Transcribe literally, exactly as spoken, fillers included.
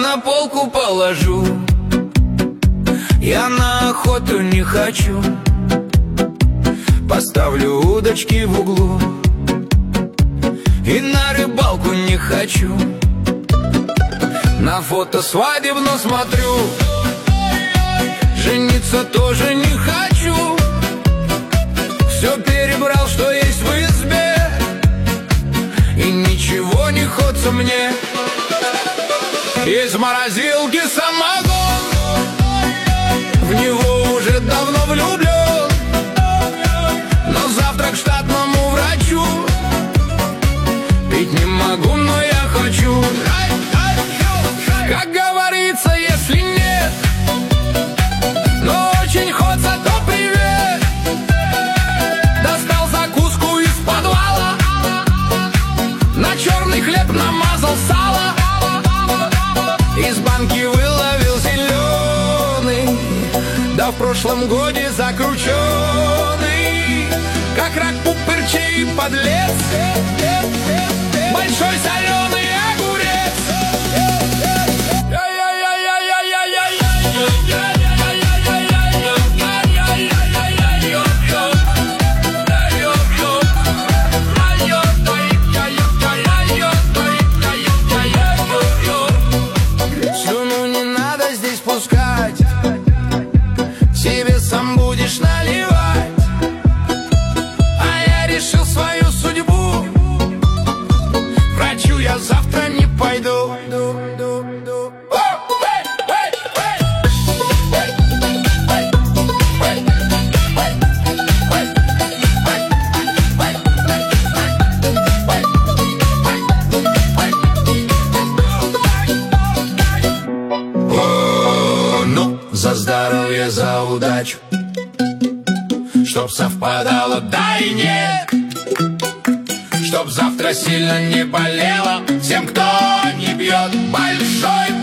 на полку положу. Я на охоту не хочу, поставлю удочки в углу. И на рыбалку не хочу, на фото свадебно смотрю. Жениться тоже не хочу, все перебрал, что есть в избе, и ничего не хочется мне. Из морозилки самогон, в него уже давно влюблен, но завтра к штатному врачу. Пить не могу, но я хочу. Как говорится, если нет, но очень хочется, то привет. Достал закуску из подвала, на черный хлеб намазал сало, из банки выловил зеленый, да в прошлом годе закрученный, как рак пупырчей подлец, большой соленый огурец. Слюну не надо здесь пускать, себе сам будешь наливать. А я решил свою судьбу, к врачу я завтра не пойду. За здоровье, за удачу, чтоб совпадало, да и нет, чтоб завтра сильно не болело всем, кто не пьет. Большой